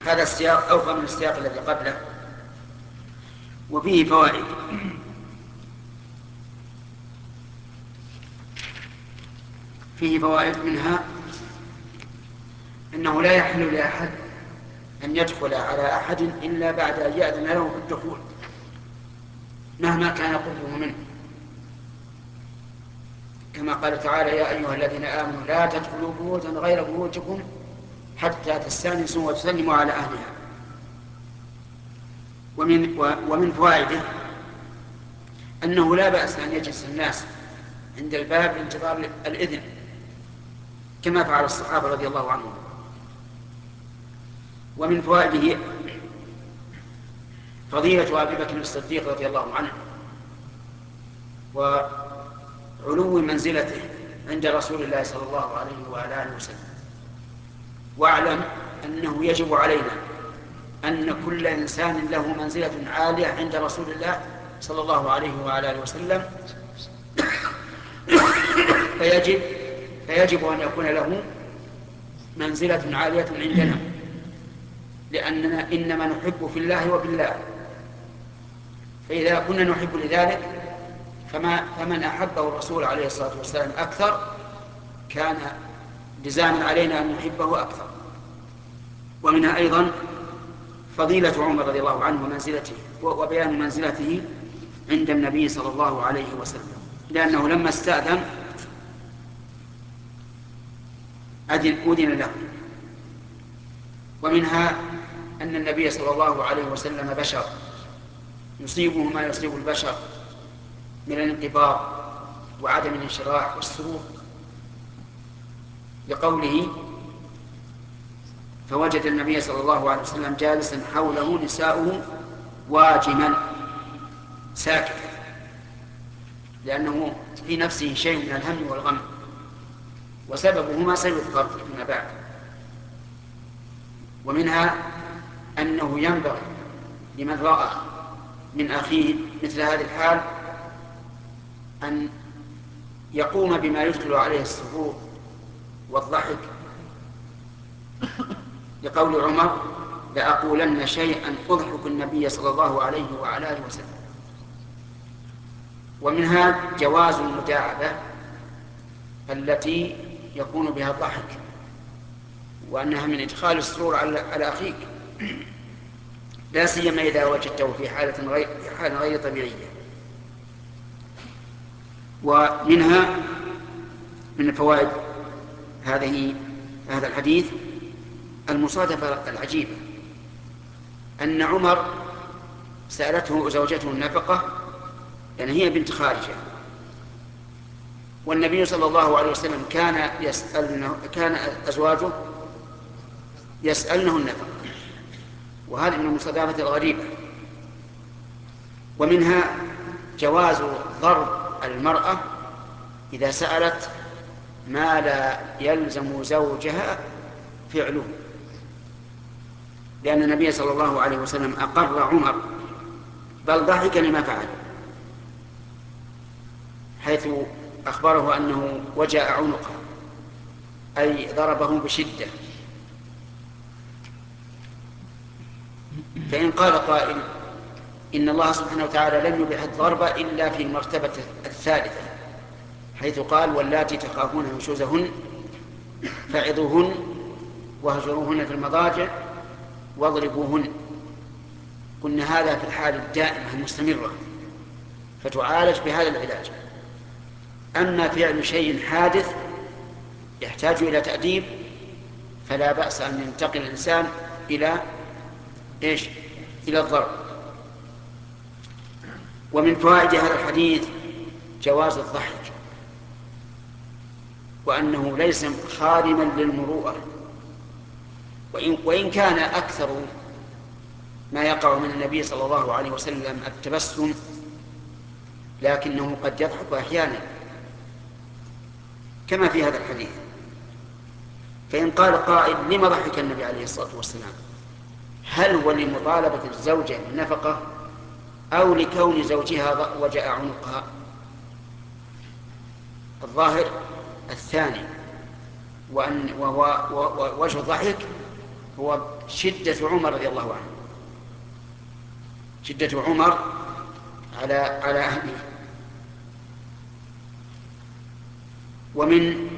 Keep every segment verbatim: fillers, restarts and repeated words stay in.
هذا السياق أوفى من السياق الذي قبله، وفيه فوائد. فيه فوائد منها أنه لا يحل لأحد أن يدخل على أحد إلا بعد أن يأذن له بالدخول مهما كان قربه منه، كما قال تعالى: يا أيها الذين آمنوا لا تدخلوا بيوتا غير بيوتكم حتى تستأنسوا وتسلموا على أهلها. ومن, ومن فوائده أنه لا بأس أن يجلس الناس عند الباب لانتظار الإذن كما فعل الصحابة رضي الله عنهم. ومن فوائده فضيلة أبي بكر الصديق رضي الله عنه وعلو منزلته عند رسول الله صلى الله عليه وآله وسلم. واعلم أنه يجب علينا أن كل إنسان له منزلة عالية عند رسول الله صلى الله عليه وآله وسلم، فيجب, فيجب أن يكون له منزلة عالية عندنا، لأننا إنما نحب في الله وبالله. فإذا كنا نحب لذلك فما فمن أحبه الرسول عليه الصلاة والسلام أكثر كان لزاما علينا أن نحبه أكثر. ومنها أيضا فضيلة عمر رضي الله عنه ومنزلته وبيان منزلته عند النبي صلى الله عليه وسلم، لأنه لما استأذن أذن له. ومنها أن النبي صلى الله عليه وسلم بشر يصيبه ما يصيب البشر من الانقباض وعدم الانشراح والسرور، لقوله: فوجد النبي صلى الله عليه وسلم جالسا حوله نساؤه واجما ساكتا، لأنه في نفسه شيء من الهم والغم، وسببه ما سيذكر فيما بعد. ومنها أنه ينبغي لمن رأى من أخيه مثل هذه الحال أن يقوم بما يدخل عليه السرور والضحك، لقول عمر: لأقولن شيئا أضحك النبي صلى الله عليه وعلى آله وسلم. ومنها جواز المداعبة التي يكون بها الضحك، وأنها من إدخال السرور على أخيك، لا سيما إذا وجدته في حالة غير, حالة غير طبيعية. ومنها من فوائد هذه هذا الحديث المصادفة العجيبة، أن عمر سألته زوجته النفقة، يعني هي بنت خارجة، والنبي صلى الله عليه وسلم كان يسألنه كان أزواجه يسألنه النفقة، وهذه من المصادفة الغريبة. ومنها جواز ضرب المرأة إذا سألت ما لا يلزم زوجها فعله، لأن النبي صلى الله عليه وسلم أقر عمر بل ضحك لما فعل، حيث أخبره أنه وجاء عنقه، أي ضربه بشدة. فإن قال قائل إن الله سبحانه وتعالى لم يبح الضرب إلا في المرتبة الثالثة، حيث قال: واللاتي تخافون نشوزهن فعظوهن واهجروهن في المضاجع واضربوهن. قلنا هذا في الحال الدائمة المستمرة فتعالج بهذا العلاج. أما فعل شيء حادث يحتاج إلى تأديب فلا بأس أن ينتقل الإنسان إلى إيش؟ إلى الضرب. ومن فوائد هذا الحديث جواز الضحك، وأنه ليس خادما للمروءة، وإن, وإن كان أكثر ما يقع من النبي صلى الله عليه وسلم التبسم، لكنه قد يضحك أحيانا كما في هذا الحديث. فإن قال قائل لما ضحك النبي عليه الصلاة والسلام؟ هل هو لمطالبة الزوجة بالنفقة أو لكون زوجها وجاء عنقها؟ الظاهر الثاني، وأن وجه الضحك هو شدة عمر رضي الله عنه، شدة عمر على على أهله. ومن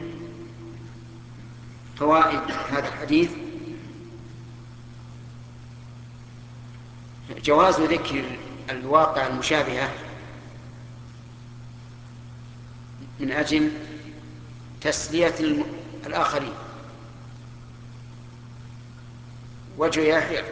فوائد هذا الحديث جواز ذكر الواقع المشابهة من أجل تسلية الآخرين. وجه يحيى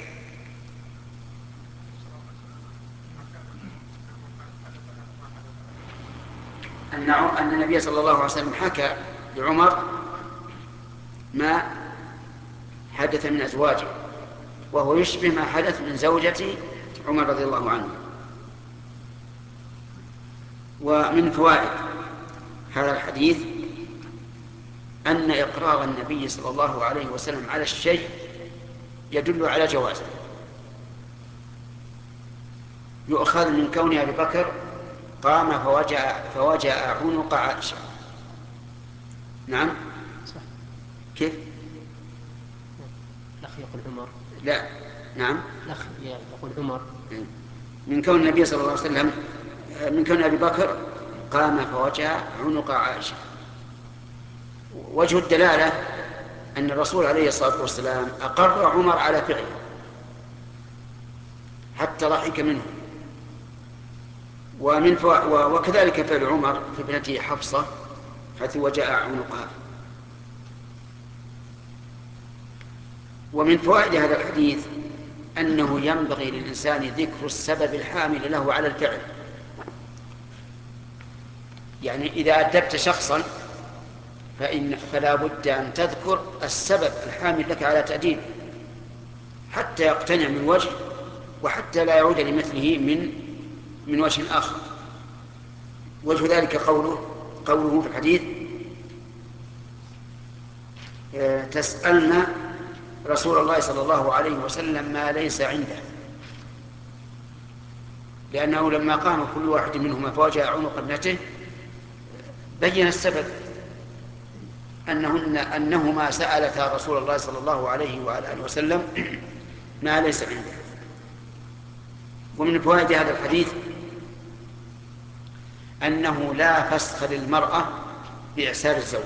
أن أن النبي صلى الله عليه وسلم حكى لعمر ما حدث من أزواجه، وهو يشبه ما حدث من زوجة عمر رضي الله عنه. ومن فوائد هذا الحديث أن إقرار النبي صلى الله عليه وسلم على الشيء يدل على جوازه. يؤخذ من كون أبي بكر قام فوجأ, فوجأ عنق عائشة. نعم صح. كيف؟ الأخ يقول عمر. لا نعم الأخ يقول عمر من كون النبي صلى الله عليه وسلم من كون أبي بكر قام فوجأ عنق عائشة. وجه الدلالة أن الرسول عليه الصلاة والسلام أقر عمر على فعله حتى ضحك منه. ومن فو... وكذلك فعل عمر في ابنته حفصة حيث وجاء عنقها. ومن فوائد هذا الحديث أنه ينبغي للإنسان ذكر السبب الحامل له على الفعل. يعني إذا أدبت شخصا فإن فلا بد أن تذكر السبب الحامل لك على تأديبه حتى يقتنع من وجه، وحتى لا يعود لمثله من من وجه آخر. وجه ذلك قوله قوله في الحديث تسألنا رسول الله صلى الله عليه وسلم ما ليس عنده، لأنه لما قام كل واحد منهما فوجأ عنق ابنته بين السبب أنهن أنهما سألتا رسول الله صلى الله عليه وآله وسلم ما ليس عنده. ومن فوائد هذا الحديث أنه لا فسخ للمرأة بإعسار الزوج.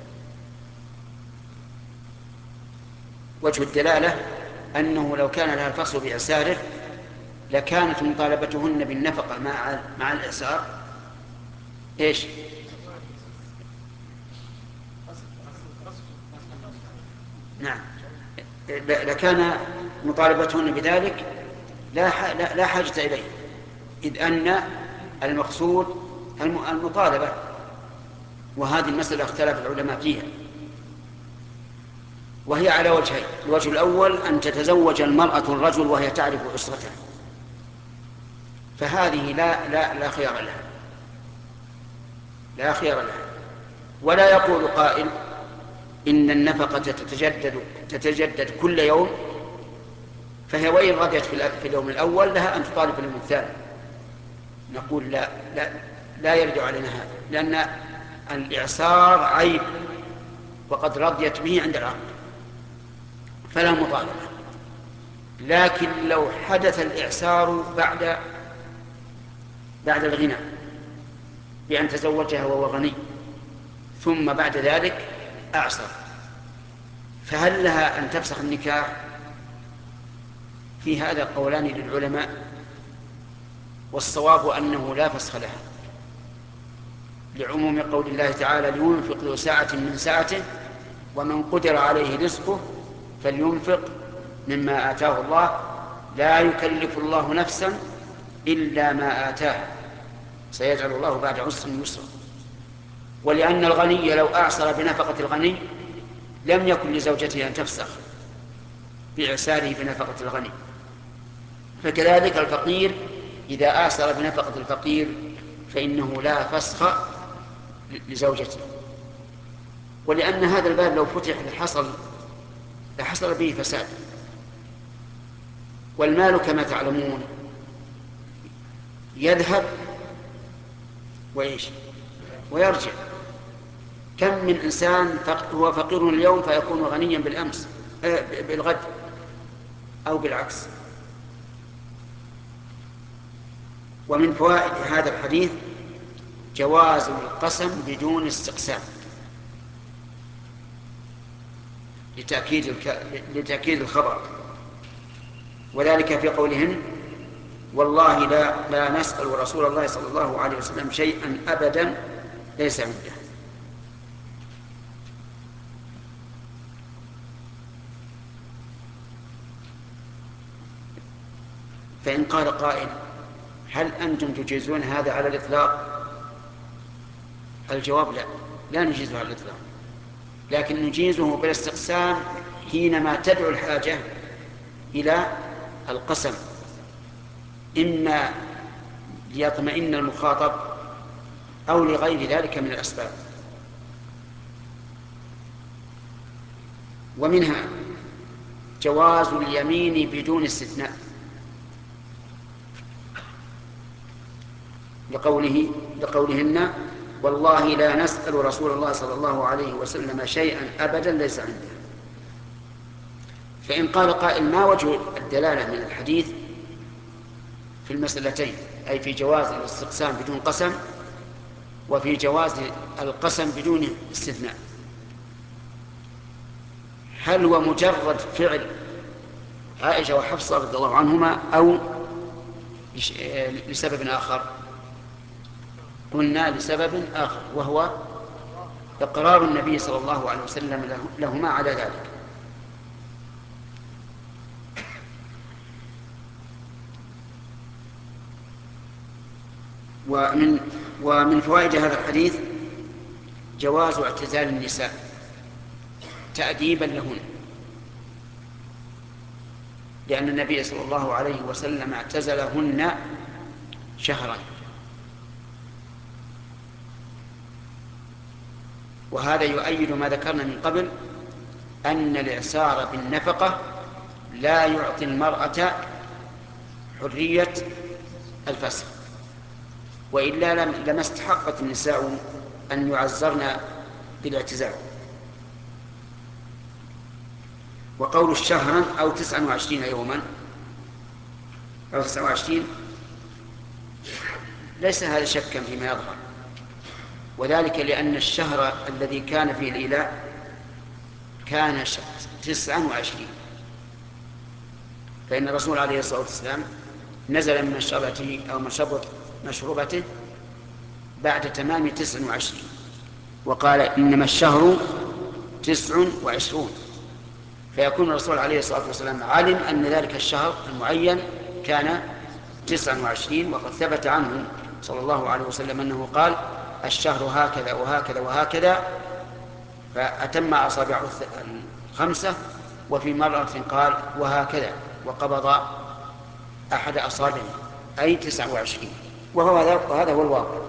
وجه الدلالة أنه لو كان لها الفسخ بإعساره لكانت مطالبتهن بالنفقة مع مع الإعسار إيش؟ نعم، لكان مطالبتهن بذلك لا لا حاجة إليه، إذ أن المقصود المطالبة. وهذه المسألة اختلف العلماء فيها، وهي على وجهين. الوجه الأول أن تتزوج المرأة الرجل وهي تعرف أسرته، فهذه لا لا لا خيار لها، لا خيار لها. ولا يقول قائل إن النفقة تتجدد تتجدد كل يوم، فهي وإن رضيت في اليوم الأول لها أن تطالب في اليوم الثاني. نقول لا لا لا يرد علينا هذا، لأن الإعسار عيب وقد رضيت به عند العقد فلا مطالبة. لكن لو حدث الإعسار بعد بعد الغنى بأن تزوجها وهو غني ثم بعد ذلك أعسر، فهل لها أن تفسخ النكاح؟ في هذا قولان للعلماء، والصواب أنه لا فسخ لها لعموم قول الله تعالى لينفق ذو سعة من سعته ومن قدر عليه رزقه فلينفق مما آتاه الله لا يكلف الله نفسا إلا ما آتاه سيجعل الله بعد عسر يسرا. ولأن الغني لو أعسر بنفقة الغني لم يكن لزوجته أن تفسخ بإعساره بنفقة الغني، فكذلك الفقير إذا أعسر بنفقة الفقير فإنه لا فسخ لزوجته. ولأن هذا الباب لو فتح لحصل لحصل به فساد. والمال كما تعلمون يذهب وإيش ويرجع. كم من إنسان هو فقير اليوم فيكون غنيا بالأمس بالغد، أو بالعكس. ومن فوائد هذا الحديث جواز القسم بدون استقسام لتأكيد, الك... لتأكيد الخبر، وذلك في قولهن والله لا, لا نسأل رسول الله صلى الله عليه وسلم شيئا أبدا ليس عنده. فإن قال قائل هل أنتم تجيزون هذا على الإطلاق؟ الجواب لا، لا نجيزه على الإطلاق، لكن نجيزه بالاستقسام حينما تدعو الحاجة إلى القسم، إما ليطمئن المخاطب أو لغير ذلك من الأسباب. ومنها جواز اليمين بدون استثناء لقوله لقولهن والله لا نسأل رسول الله صلى الله عليه وسلم شيئا أبدا ليس عنده. فإن قال قائل ما وجه الدلالة من الحديث في المسألتين، أي في جواز الاستقسام بدون قسم وفي جواز القسم بدون استثناء؟ هل هو مجرد فعل عائشة وحفصة رضي الله عنهما أو لسبب آخر؟ قلنا لسبب آخر، وهو إقرار النبي صلى الله عليه وسلم لهما على ذلك. ومن, ومن فوائد هذا الحديث جواز اعتزال النساء تأديبا لهن، لأن النبي صلى الله عليه وسلم اعتزلهن شهرا، وهذا يؤيد ما ذكرنا من قبل أن الإعسار بالنفقة لا يعطي المرأة حرية الفسخ، وإلا لما استحقت النساء أن يعزرن بالاعتزال. وقول الشهرا أو تسعة وعشرين يوما أو تسعة وعشرين ليس هذا شكا فيما يظهر، وذلك لأن الشهر الذي كان فيه الإيلاء كان تسعة وعشرين، فإن الرسول عليه الصلاة والسلام نزل من مشربته أو مشربة مشروبته بعد تمام تسع وعشرين، وقال إنما الشهر تسع وعشرون، فيكون الرسول عليه الصلاة والسلام علم أن ذلك الشهر المعين كان تسع وعشرين، وقد ثبت عنه صلى الله عليه وسلم أنه قال الشهر هكذا وهكذا وهكذا، فأتم أصابعه الخمسة، وفي مرة قال وهكذا وقبض أحد أصابعه أي تسع وعشرين، وهذا هو الواقع.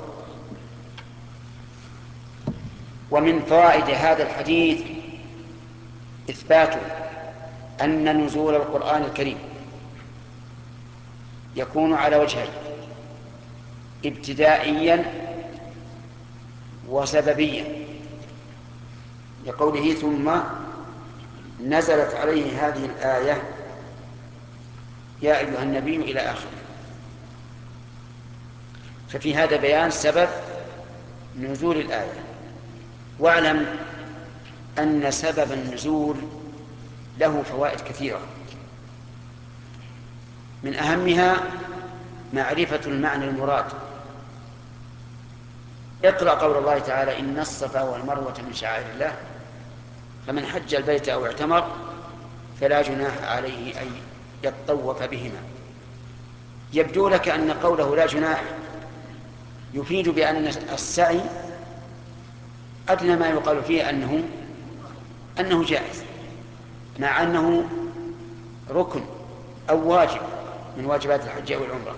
ومن فوائد هذا الحديث إثبات أن نزول القرآن الكريم يكون على وجهين: ابتدائيا وسببيا، لقوله ثم نزلت عليه هذه الآية يا أيها النبي إلى آخره، ففي هذا بيان سبب نزول الآية. واعلم أن سبب النزول له فوائد كثيرة، من أهمها معرفة المعنى المراد. اقرأ قول الله تعالى إن الصفا والمروة من شعائر الله فمن حج البيت أو اعتمر فلا جناح عليه أن يطوف بهما. يبدو لك أن قوله لا جناح يفيد بأن السعي أدنى ما يقال فيه أنه أنه جائز، مع أنه ركن أو واجب من واجبات الحج أو العمرة.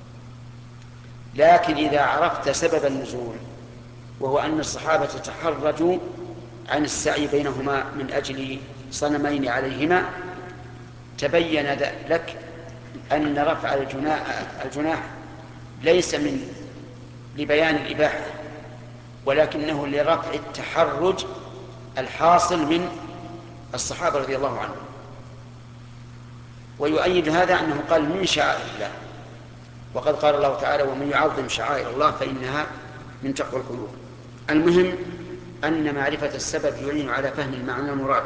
لكن إذا عرفت سبب النزول، وهو أن الصحابة تحرجوا عن السعي بينهما من أجل صنمين عليهما، تبين لك أن رفع الجناح, الجناح ليس من لبيان الإباحة، ولكنه لرفع التحرج الحاصل من الصحابة رضي الله عنهم. ويؤيد هذا أنه قال من شعائر الله، وقد قال الله تعالى ومن يعظم شعائر الله فإنها من تقوى القلوب. المهم أن معرفة السبب يعين على فهم المعنى المراد.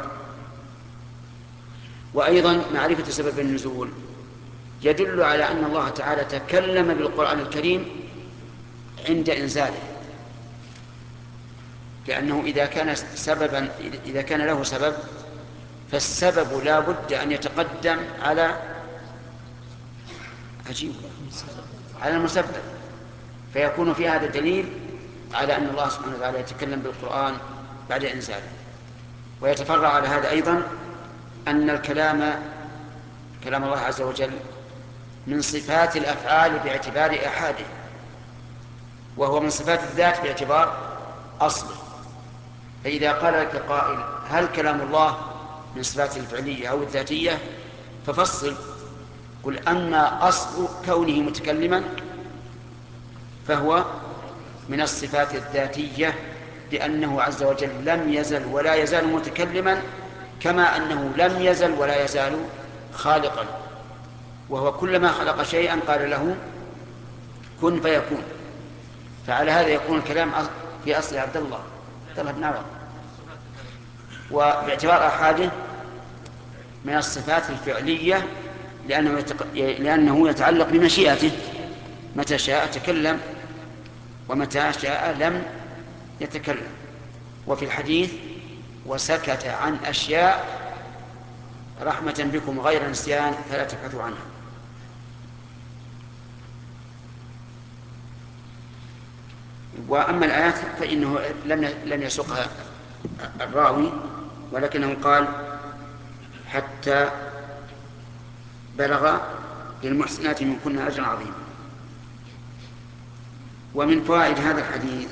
وأيضا معرفة سبب النزول يدل على أن الله تعالى تكلم بالقرآن الكريم عند إنزاله، لأنه إذا كان سببا إذا كان له سبب فالسبب لا بد أن يتقدم على عجيب على المسبب، فيكون في هذا دليل على أن الله سبحانه وتعالى يتكلم بالقرآن بعد إنزاله. ويتفرع على هذا أيضا أن الكلام كلام الله عز وجل من صفات الأفعال باعتبار أحاده، وهو من صفات الذات باعتبار أصله. فإذا قال لك قائل هل كلام الله من صفات الفعلية أو الذاتية ففصل، قل أما أصل كونه متكلما فهو من الصفات الذاتية، لأنه عز وجل لم يزل ولا يزال متكلما، كما أنه لم يزل ولا يزال خالقا، وهو كلما خلق شيئا قال له كن فيكون. فعلى هذا يكون الكلام في أصل عبد الله عبد الله بن عوض، وباعتبار أحاده من الصفات الفعلية لأنه, يتق... لأنه يتعلق بمشيئته، متى شاء تكلم ومتى شاء لم يتكلم. وفي الحديث وسكت عن أشياء رحمة بكم غير نسيان فلا تبحثوا عنها. وأما الآيات فإنه لم لم يسقها الراوي، ولكنه قال حتى بلغ للمحسنات منكن أجرا عظيما. ومن فوائد هذا الحديث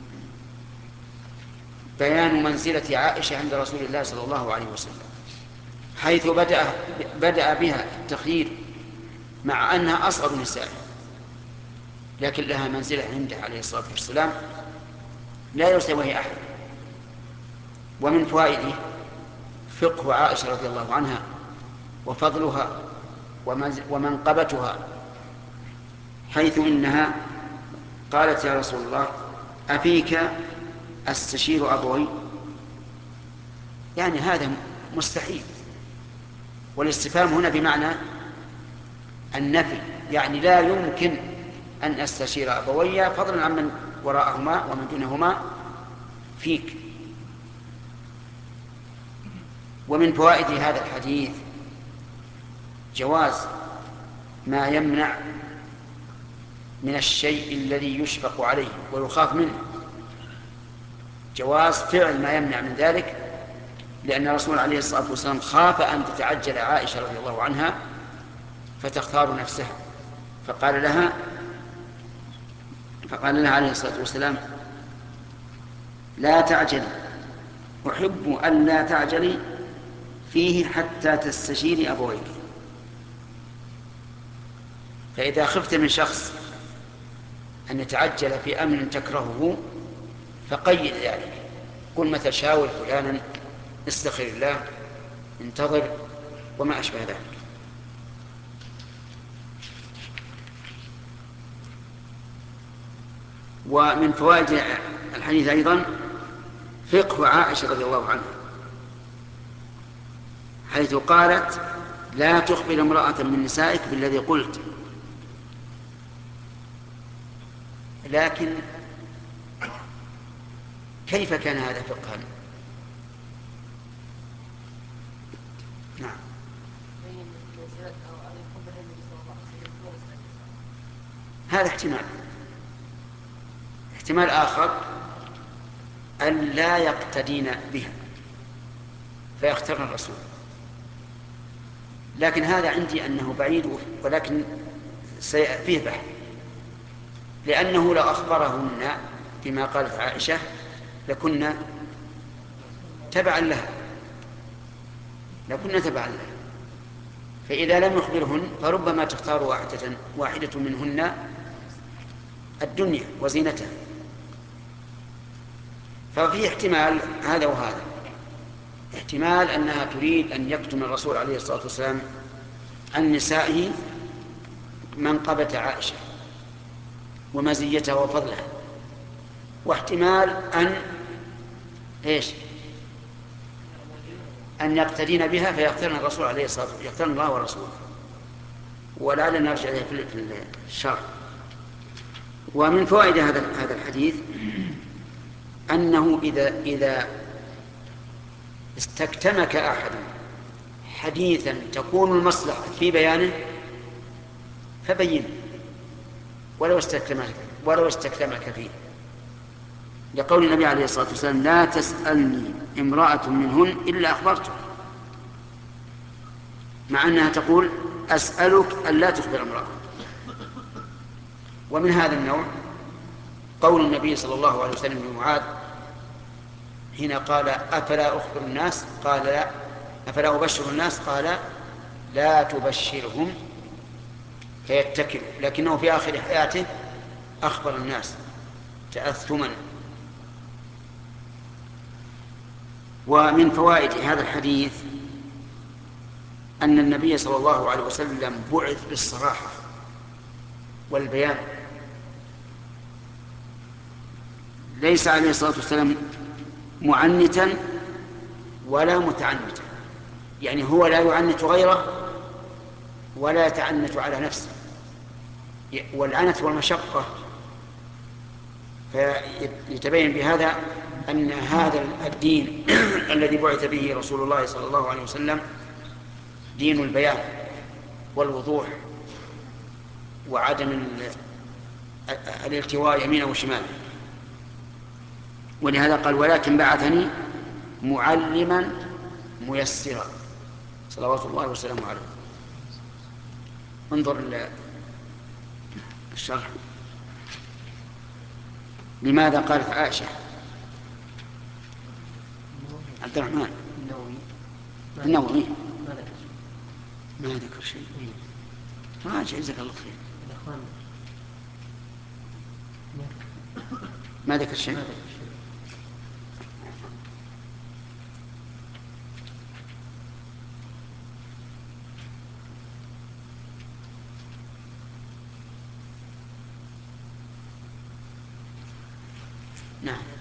بيان منزلة عائشة عند رسول الله صلى الله عليه وسلم، حيث بدأ, بدأ بها التخيير مع أنها أصغر نسائه، لكن لها منزلة عنده عليه الصلاة والسلام لا يساويها أحد. ومن فوائده فقه عائشة رضي الله عنها وفضلها ومنقبتها، حيث إنها قالت يا رسول الله أفيك أستشير أبوي، يعني هذا مستحيل، والاستفهام هنا بمعنى النفي، يعني لا يمكن أن أستشير أبوي فضلا عن من وراءهما ومن دونهما فيك. ومن فوائد هذا الحديث جواز ما يمنع من الشيء الذي يشفق عليه ويخاف منه، جواز فعل ما يمنع من ذلك، لأن الرسول عليه الصلاة والسلام خاف أن تتعجل عائشة رضي الله عنها فتختار نفسها، فقال لها فقال لها عليه الصلاة والسلام لا تعجلي، أحب أن لا تعجلي فيه حتى تستشيري أبويك. فإذا خفت من شخص أن يتعجل في أمر تكرهه فقيد ذلك، قل مثل شاور فلانا، استخر الله، انتظر، وما أشبه ذلك. ومن فوائد الحديث أيضا فقه عائشة رضي الله عنها، حيث قالت لا تخبر امرأة من نسائك بالذي قلت. لكن كيف كان هذا فقها؟ نعم، هذا احتمال. احتمال آخر أن لا يقتدين بها فيختارن الرسول، لكن هذا عندي أنه بعيد، ولكن فيه بحث، لأنه لو أخبرهن بما قالت عائشة لكنا تبعا لها لكنا تبعا لها فإذا لم يخبرهن فربما تختار واحدة, واحدة منهن الدنيا وزينتها. ففي احتمال هذا وهذا، احتمال أنها تريد أن يكتم الرسول عليه الصلاة والسلام عن نسائه منقبة عائشة ومزيتها وفضلها، واحتمال أن إيش أن يقتدين بها فيقترن الرسول عليه الصلاة والسلام، يقترن الله ورسوله. ولعل نرجع إليه في الشرح. ومن فوائد هذا هذا الحديث أنه إذا إذا استكتمك أحد حديثا تكون المصلحة في بيانه فبينه ولو استكتمك ولو استكتمك فيه، لقول النبي عليه الصلاة والسلام: لا تسألني امرأة منهن إلا أخبرتك، مع أنها تقول: أسألك ألا تخبر امرأة. ومن هذا النوع قول النبي صلى الله عليه وسلم لمعاذ حين قال: أفلا أخبر الناس؟ قال: لا. أفلا أبشر الناس؟ قال: لا تبشرهم فيتكلوا، لكنه في آخر حياته أخبر الناس تأثما. ومن فوائد هذا الحديث أن النبي صلى الله عليه وسلم بعث بالصراحة والبيان، ليس عليه الصلاة والسلام معنتا ولا متعنتا، يعني هو لا يعنت غيره ولا يتعنت على نفسه، والعنت والمشقة. فيتبين بهذا أن هذا الدين الذي بعث به رسول الله صلى الله عليه وسلم دين البيان والوضوح وعدم الالتواء يمينا وشمالا. ولهذا قال: ولكن بعثني معلما ميسرا، صلوات الله وسلامه عليه. انظر الشرح. لماذا قالت عائشة؟ عبد الرحمن النووي ما ذكر شيء. راجع جزاك الله خير. ما ذكر شيء. نعم.